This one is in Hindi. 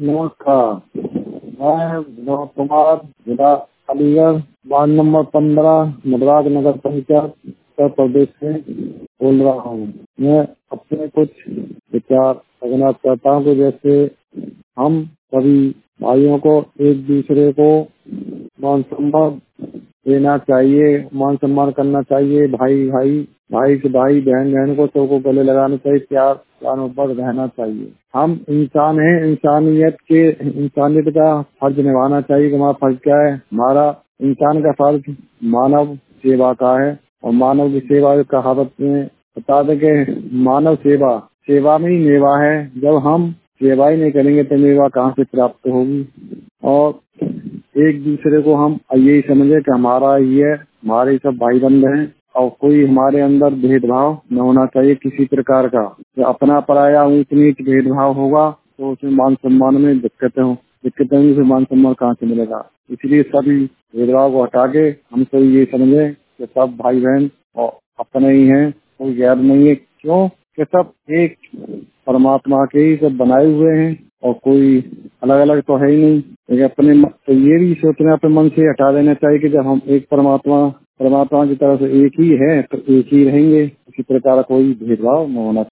नमस्कार। मैं विनोद कुमार, जिला अलीगढ़, वार्ड नंबर 15, नटराज नगर पंचायत, उत्तर प्रदेश से बोल रहा हूँ। मैं अपने कुछ विचार रखना चाहता हूँ कि जैसे हम सभी भाइयों को एक दूसरे को मान सम्मान देना चाहिए, मान सम्मान करना चाहिए। भाई भाई भाई से भाई, बहन बहन को सबको गले लगाना चाहिए, प्यार पर रहना चाहिए। हम इंसान हैं, इंसानियत का फर्ज निभाना चाहिए। कि हमारा फर्ज क्या है? हमारा इंसान का फर्ज मानव सेवा का है, और मानव की सेवा कहावत में बता दें कि मानव सेवा सेवा में ही मेवा है। जब हम सेवा ही नहीं करेंगे तो मेवा कहाँ से प्राप्त होगी। और एक दूसरे को हम यही समझे कि हमारे सब भाई बंद हैं, और कोई हमारे अंदर भेदभाव न होना चाहिए किसी प्रकार का। जो अपना पराया ऊंच नीच भेदभाव होगा तो उसमें मान सम्मान में दिक्कतें होंगी, फिर मान सम्मान कहाँ से मिलेगा। इसलिए सभी भेदभाव को हटा के हम तो ये समझे कि सब भाई बहन और अपने ही हैं, कोई गैर नहीं है। क्यों कि सब एक परमात्मा के ही सब बनाए हुए हैं, और कोई अलग अलग तो है ही नहीं। लेकिन तो ये भी सोचना अपने मन से हटा देना चाहिए कि जब हम एक परमात्मा की तरफ से एक ही है तो एक ही रहेंगे। इसी प्रकार कोई भेदभाव न होना